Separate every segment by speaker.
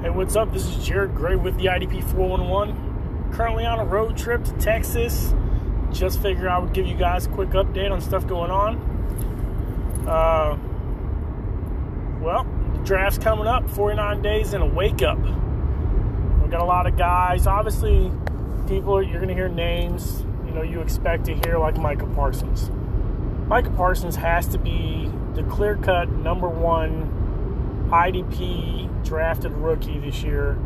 Speaker 1: Hey, what's up? This is Jared Gray with the IDP 411. Currently on a road trip to Texas. Just figured I would give you guys a quick update on stuff going on. Well, the draft's coming up, 49 days and a wake-up. We got a lot of guys. Obviously, you're going to hear names, you expect to hear, like Micah Parsons. Micah Parsons has to be the clear-cut number one IDP drafted rookie this year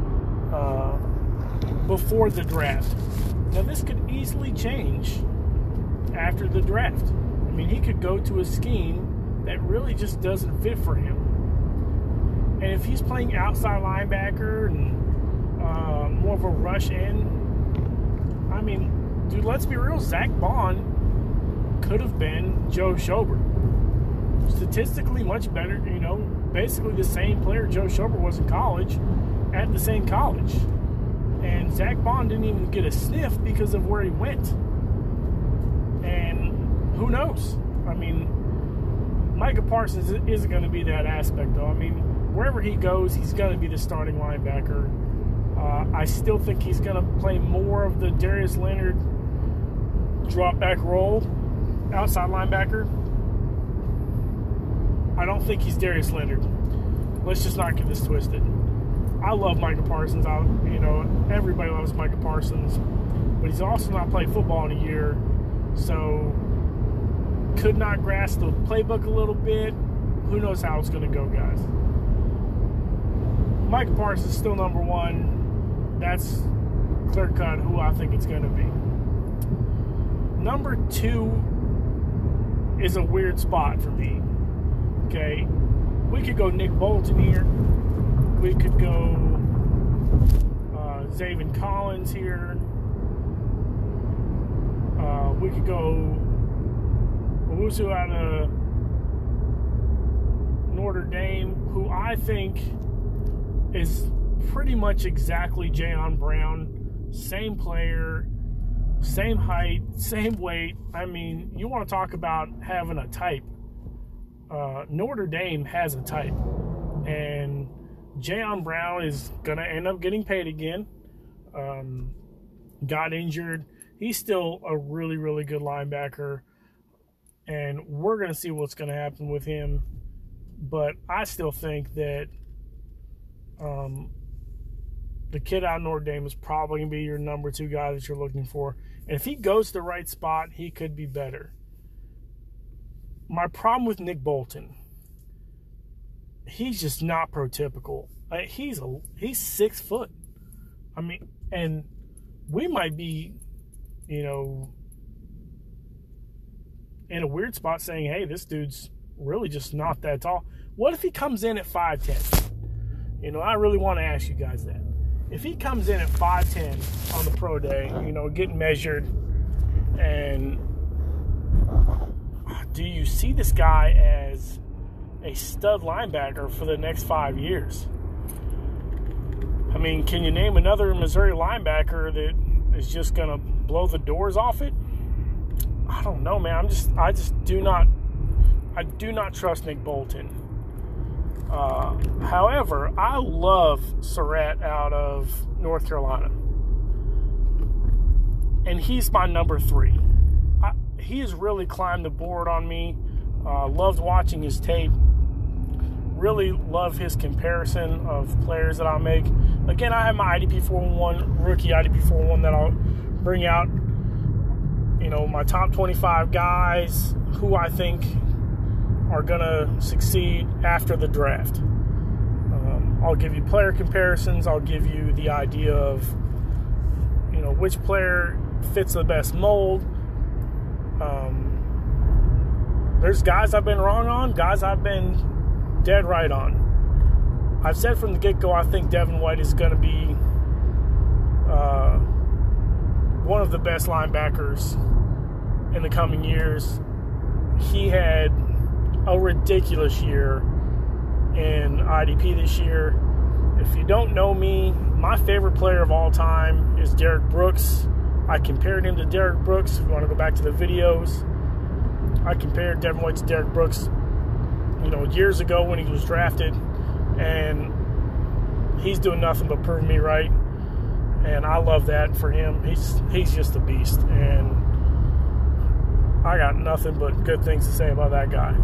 Speaker 1: before the draft. Now, this could easily change after the draft. I mean, he could go to a scheme that really just doesn't fit for him. And if he's playing outside linebacker and more of a rush end, I mean, dude, let's be real. Zach Bond could have been Joe Schobert. Statistically much better, basically the same player Joe Schobert was in college at the same college. And Zach Bond didn't even get a sniff because of where he went. And who knows? I mean, Micah Parsons isn't going to be that aspect, though. I mean, wherever he goes, he's going to be the starting linebacker. I still think he's going to play more of the Darius Leonard drop-back role, outside linebacker. I don't think he's Darius Leonard. Let's just not get this twisted. I love Micah Parsons. Everybody loves Micah Parsons. But he's also not played football in a year. So, could not grasp the playbook a little bit. Who knows how it's going to go, guys. Micah Parsons is still number one. That's clear-cut who I think it's going to be. Number two is a weird spot for me. Okay, we could go Nick Bolton here. We could go Zaven Collins here. We could go Owusu out of Notre Dame, who I think is pretty much exactly Jayon Brown. Same player, same height, same weight. I mean, you want to talk about having a type. Notre Dame has a type, and Jayon Brown is going to end up getting paid again. Got injured. He's still a really, really good linebacker, and we're going to see what's going to happen with him. But I still think that the kid out of Notre Dame is probably going to be your number two guy that you're looking for. And if he goes to the right spot, he could be better. My problem with Nick Bolton, he's just not prototypical. He's 6 foot. I mean, and we might be, in a weird spot saying, hey, this dude's really just not that tall. What if he comes in at 5'10"? I really want to ask you guys that. If he comes in at 5'10" on the pro day, getting measured, and do you see this guy as a stud linebacker for the next 5 years? I mean, can you name another Missouri linebacker that is just going to blow the doors off it? I don't know, man. I do not trust Nick Bolton. However, I love Surratt out of North Carolina. And he's my number 3. He has really climbed the board on me. Loved watching his tape. Really love his comparison of players that I'll make. Again, I have my IDP 411, rookie IDP 411 that I'll bring out. My top 25 guys who I think are going to succeed after the draft. I'll give you player comparisons. I'll give you the idea of, which player fits the best mold. There's guys I've been wrong on, guys I've been dead right on. I've said from the get-go I think Devin White is going to be one of the best linebackers in the coming years. He had a ridiculous year in IDP this year. If you don't know me, my favorite player of all time is Derrick Brooks. I compared him to Derrick Brooks. If you want to go back to the videos, I compared Devin White to Derrick Brooks, years ago when he was drafted. And he's doing nothing but prove me right, and I love that for him. He's just a beast, and I got nothing but good things to say about that guy.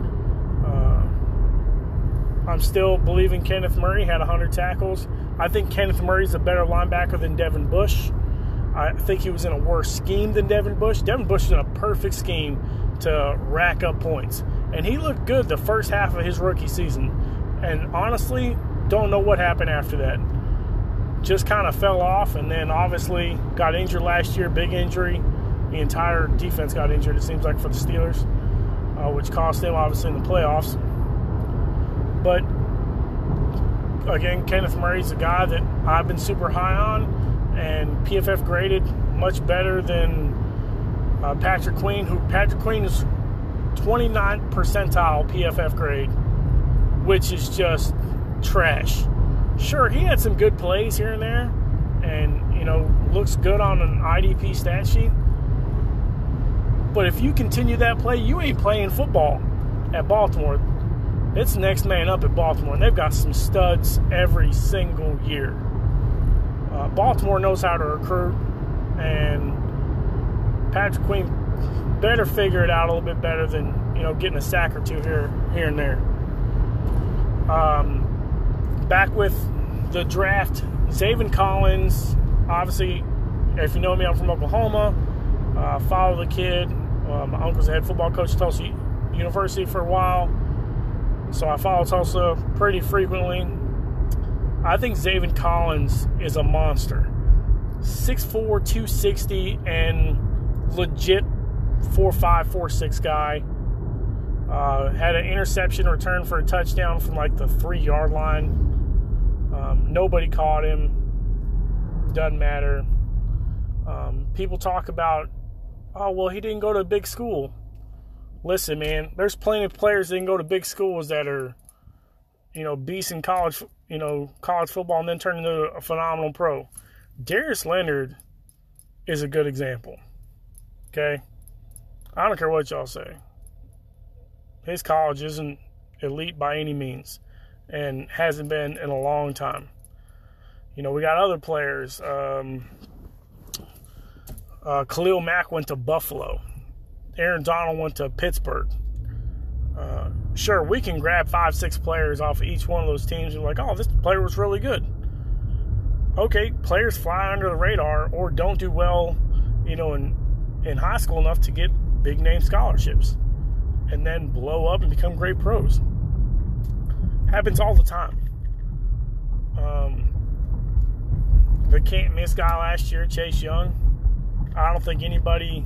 Speaker 1: I'm still believing Kenneth Murray had 100 tackles. I think Kenneth Murray's a better linebacker than Devin Bush. I think he was in a worse scheme than Devin Bush. Devin Bush is in a perfect scheme to rack up points. And he looked good the first half of his rookie season. And honestly, don't know what happened after that. Just kind of fell off, and then obviously got injured last year, big injury. The entire defense got injured, it seems like, for the Steelers, which cost them, obviously, in the playoffs. But, again, Kenneth Murray's a guy that I've been super high on, and PFF graded much better than Patrick Queen, Patrick Queen is 29th percentile PFF grade, which is just trash. Sure, he had some good plays here and there, and, you know, looks good on an IDP stat sheet. But if you continue that play, you ain't playing football at Baltimore. It's next man up at Baltimore, and they've got some studs every single year. Baltimore knows how to recruit, and Patrick Queen better figure it out a little bit better than, you know, getting a sack or two here and there. Back with the draft, Zaven Collins, obviously, if you know me, I'm from Oklahoma. Follow the kid. My uncle's a head football coach at Tulsa University for a while, so I follow Tulsa pretty frequently. I think Zaven Collins is a monster. 6'4", 260, and legit 4'5", 4'6" guy. Had an interception return for a touchdown from like the 3-yard line. Nobody caught him. Doesn't matter. People talk about, oh, well, he didn't go to a big school. Listen, man, there's plenty of players that can go to big schools that are, you know, beasts in college football and then turn into a phenomenal pro. Darius Leonard is a good example. Okay? I don't care what y'all say. His college isn't elite by any means and hasn't been in a long time. You know, we got other players. Khalil Mack went to Buffalo. Aaron Donald went to Pittsburgh. Sure, we can grab 5-6 players off of each one of those teams and be like, oh, this player was really good. Okay, players fly under the radar or don't do well, you know, in high school enough to get big-name scholarships and then blow up and become great pros. Happens all the time. The can't-miss guy last year, Chase Young, I don't think anybody,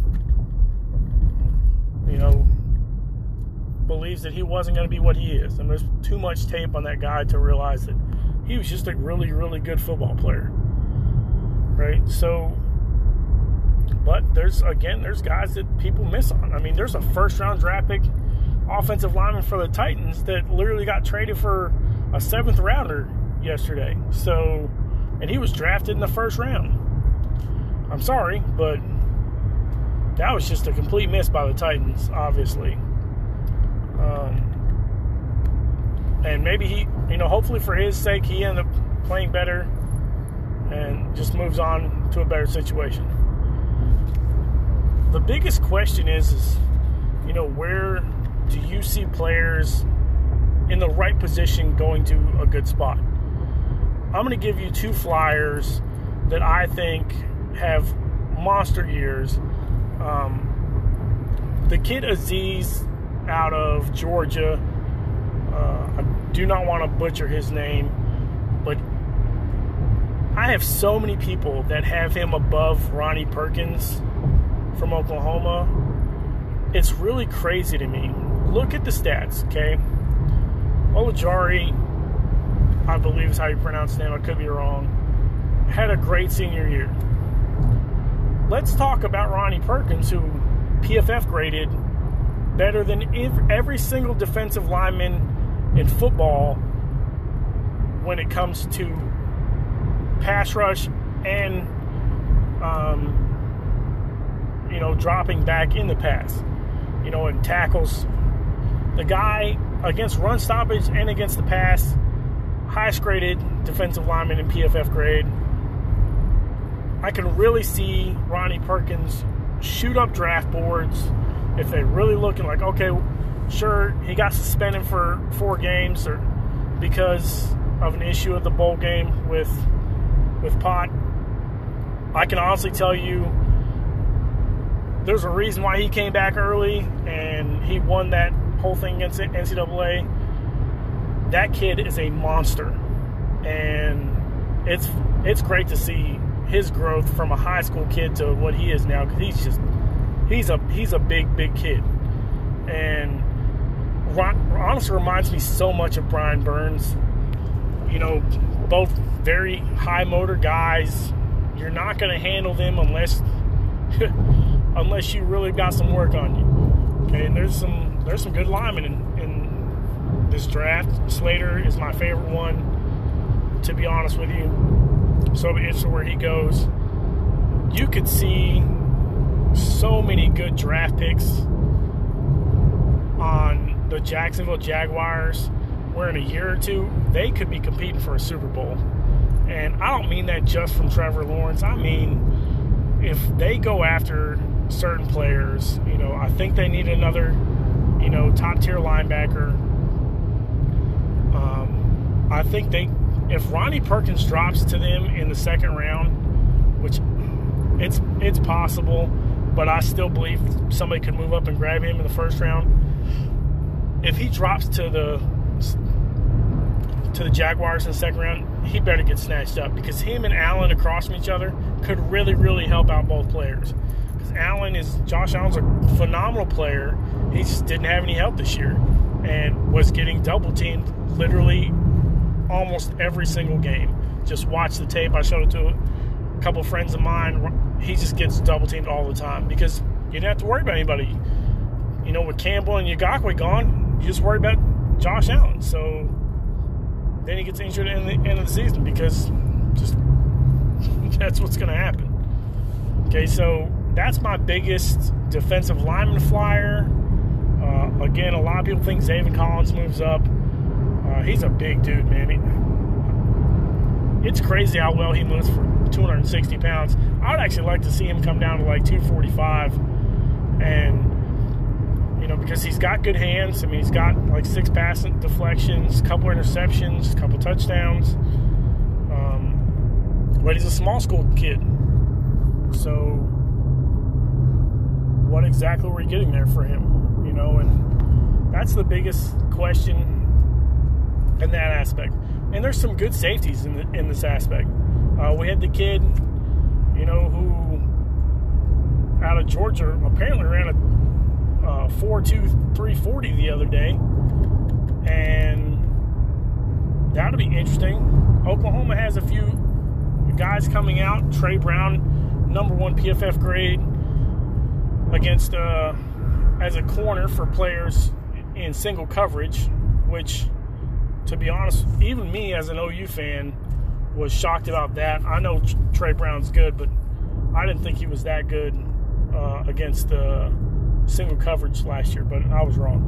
Speaker 1: you know, believes that he wasn't going to be what he is. And there's too much tape on that guy to realize that he was just a really, really good football player. Right? So, but there's guys that people miss on. I mean, there's a first-round draft pick offensive lineman for the Titans that literally got traded for a 7th rounder yesterday. So, and he was drafted in the first round. I'm sorry, but that was just a complete miss by the Titans, obviously. And maybe he, you know, hopefully for his sake, he ended up playing better and just moves on to a better situation. The biggest question is, you know, where do you see players in the right position going to a good spot? I'm going to give you 2 flyers that I think have monster years. The kid Aziz out of Georgia, I do not want to butcher his name, but I have so many people that have him above Ronnie Perkins from Oklahoma. It's really crazy to me. Look at the stats, okay? Olajari, I believe is how you pronounce his name, I could be wrong, had a great senior year. Let's talk about Ronnie Perkins, who PFF graded better than every single defensive lineman in football when it comes to pass rush and, you know, dropping back in the pass, you know, and tackles. The guy, against run stoppage and against the pass, highest graded defensive lineman in PFF grade. I can really see Ronnie Perkins shoot up draft boards if they're really looking like, okay, sure, he got suspended for 4 games or because of an issue at the bowl game with Pott. I can honestly tell you there's a reason why he came back early and he won that whole thing against NCAA. That kid is a monster, and it's great to see his growth from a high school kid to what he is now, because he's a big kid, and honestly reminds me so much of Brian Burns. You know, both very high motor guys. You're not going to handle them unless you really got some work on you. Okay, and there's some good linemen in this draft. Slater is my favorite one, to be honest with you. So it's where he goes. You could see so many good draft picks on the Jacksonville Jaguars where in a year or two they could be competing for a Super Bowl. And I don't mean that just from Trevor Lawrence. I mean, if they go after certain players, you know, I think they need another, you know, top-tier linebacker. I think if Ronnie Perkins drops to them in the second round, which it's possible, but I still believe somebody could move up and grab him in the first round. If he drops to the Jaguars in the second round, he better get snatched up, because him and Allen across from each other could really help out both players. Because Josh Allen's a phenomenal player. He just didn't have any help this year and was getting double teamed literally almost every single game. Just watch the tape. I showed it to a couple friends of mine. He just gets double teamed all the time because you didn't have to worry about anybody. You know, with Campbell and Ngakwe gone, you just worry about Josh Allen. So then he gets injured at the end of the season because just that's what's going to happen. Okay, so that's my biggest defensive lineman flyer. Again, a lot of people think Zaven Collins moves up. He's a big dude, man. It's crazy how well he moves for 260 pounds. I would actually like to see him come down to like 245. And, you know, because he's got good hands. I mean, he's got like 6 pass deflections, a couple interceptions, a couple touchdowns. But he's a small school kid. So what exactly were we getting there for him? You know, and that's the biggest question in that aspect. And there's some good safeties in this aspect. We had the kid, you know, who out of Georgia apparently ran a 4.2 340 the other day, and that'll be interesting. Oklahoma has a few guys coming out. Trey Brown, number 1 PFF grade against as a corner for players in single coverage, which, to be honest, even me as an OU fan was shocked about that. I know Trey Brown's good, but I didn't think he was that good against single coverage last year, but I was wrong.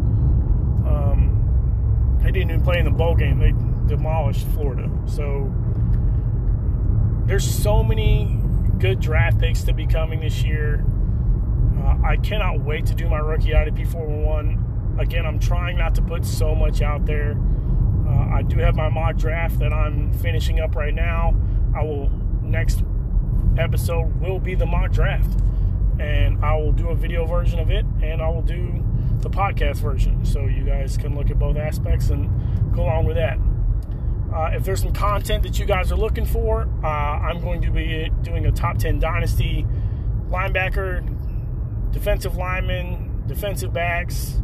Speaker 1: They didn't even play in the bowl game. They demolished Florida. So there's so many good draft picks to be coming this year. I cannot wait to do my rookie IDP 411. Again, I'm trying not to put so much out there. I do have my mock draft that I'm finishing up right now. Next episode will be the mock draft, and I will do a video version of it, and I will do the podcast version, so you guys can look at both aspects and go along with that. If there's some content that you guys are looking for, I'm going to be doing a top 10 dynasty linebacker, defensive lineman, defensive backs.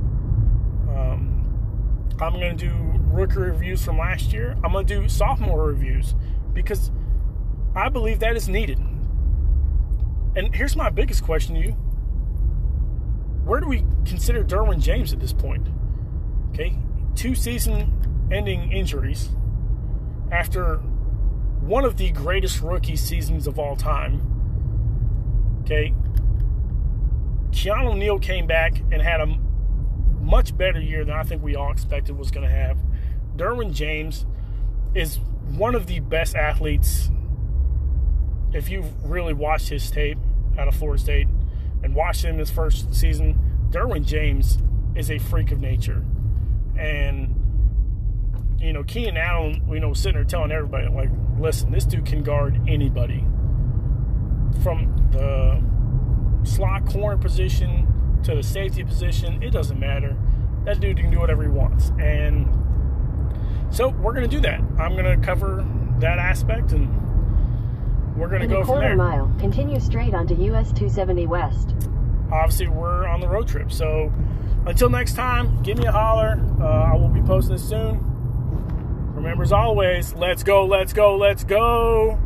Speaker 1: I'm going to do rookie reviews from last year. I'm going to do sophomore reviews because I believe that is needed. And here's my biggest question to you. Where do we consider Derwin James at this point? Okay, 2 season-ending injuries after one of the greatest rookie seasons of all time. Okay, Keanu Neal came back and had a much better year than I think we all expected was going to have. Derwin James, is one of the best athletes. If you've really watched his tape out of Florida State and watched him his first season, Derwin James is a freak of nature. And, you know, Keenan Allen, you know, sitting there telling everybody, like, listen, this dude can guard anybody. From the slot corner position to the safety position, it doesn't matter. That dude can do whatever he wants. And so we're going to do that. I'm going to cover that aspect, and we're going to go from there.
Speaker 2: In a quarter mile, continue straight onto US 270 West.
Speaker 1: Obviously, we're on the road trip. So until next time, give me a holler. I will be posting this soon. Remember, as always, let's go, let's go, let's go.